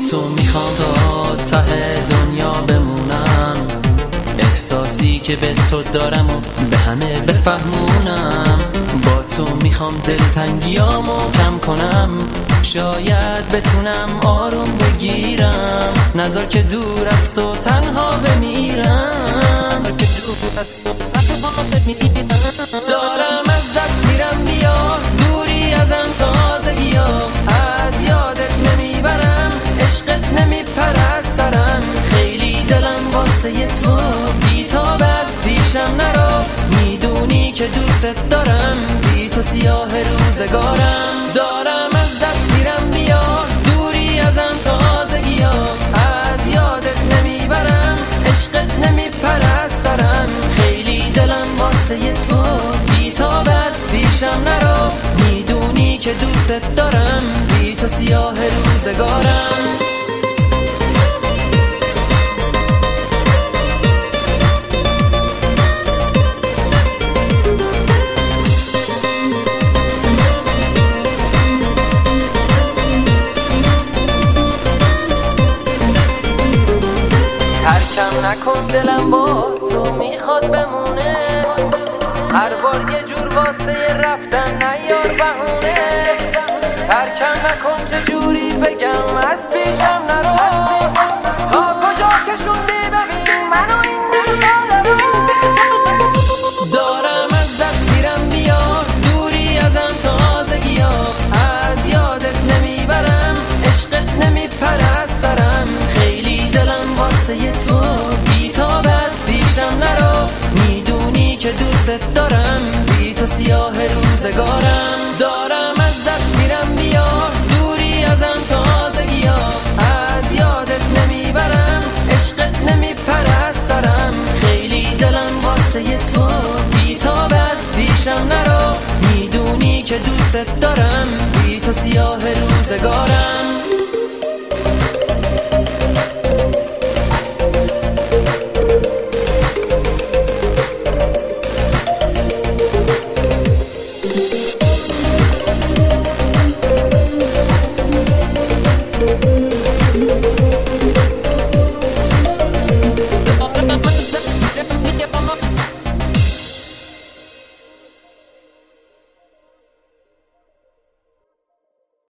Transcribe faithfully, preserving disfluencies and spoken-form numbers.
تو میخوام تا ته دنیا بمونم، احساسی که به تو دارم و به همه بفهمونم. با تو میخوام دلتنگیامو کم کنم، شاید بتونم آروم بگیرم. نذار که دور از تو تنها بمیرم، نذار که دور از تو تنها بمیرم. دارم از دست میرم بیا، دوری ازم تازگیا، از یادت نمیبرم، عشقت نمیپره از سرم. خیلی دلم واسه تو بیتاب، از پیشم نرو، میدونی که دوست دارم، بی تو سیاه روزگارم. دارم از دست میرم بیا، دوری ازم تازگیا، از یادت نمیبرم، عشقت نمیپره از سرم. خیلی دلم واسه تو بیتاب، از پیشم نرو، میدونی که دوست دارم، بی تو سیاه روزگارم. ترکم نکن، دلم با تو میخواد بمونه، هر بار یه جور واسه رفتن نیار بهونه. ترکم نکن، چجوری بگم از پیشم نرو، تا کجا کشوندی ببین منو این نمی‌ساله. دارم از دست میرم بیا، دوری ازم تازگیا، از یادت نمیبرم، عشقت نمیپره از سرم. خیلی دلم واسه تو بیتاب، از پیشم نرو، میدونی که دوست دارم، بی تو سیاه روزگارم. دارم از دست میرم بیا، دوری ازم تازگیا، از یادت نمیبرم، عشقت نمیپره از سرم. خیلی دلم واسه تو بیتاب، از پیشم نرو، میدونی که دوست دارم، بی تو سیاه روزگارم.